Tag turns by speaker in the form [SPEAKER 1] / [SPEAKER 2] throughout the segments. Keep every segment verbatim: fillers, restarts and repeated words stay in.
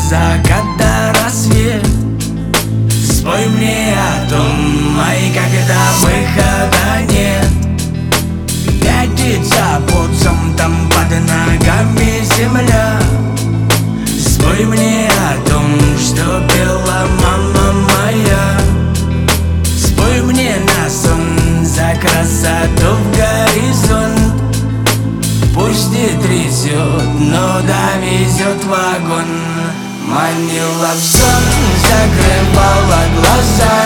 [SPEAKER 1] закат до рассвет. Спой мне о том, ай, когда выхода нет. Пятится путцом, там под ногами земля. Спой мне о том, что пела мама моя. Спой мне на сон за красоту в горизонт. Пусть не трясет, но довезет вагон. Манила в сон, закрывала глаза.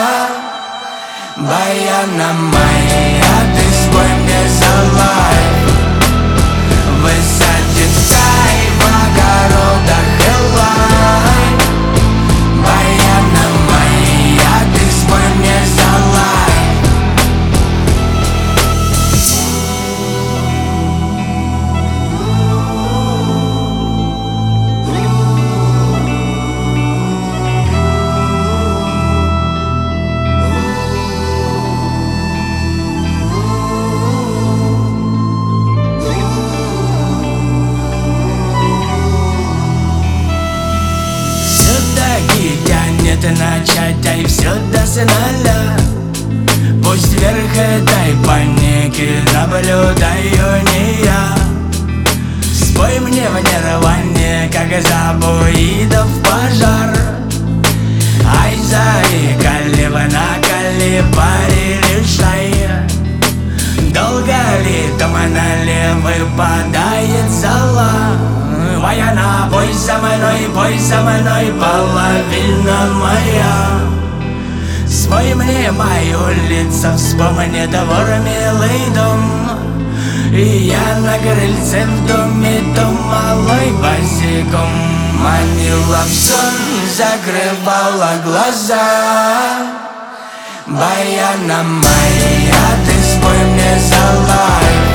[SPEAKER 1] Баяна моя, ты спой мне за лайф. Высадит стай в огородах Элай. Баяна моя, ты спой мне за лайф. Тянет начать, ай, все до финала. Пусть вверх этой паники наблюдаю не я. Спой мне в нирване, как забуидов пожар. Ай, заикали вы, накали, парили шай. Долго ли туманали, выпадает зола. Баяна, пой со мной, пой со мной, половина моя. Спой мне мою лицо, вспомни двор, милый дом. И я на крыльце в доме, дом малой босиком. Манила в сон, закрывала глаза. Баяна моя, ты спой мне за лайф.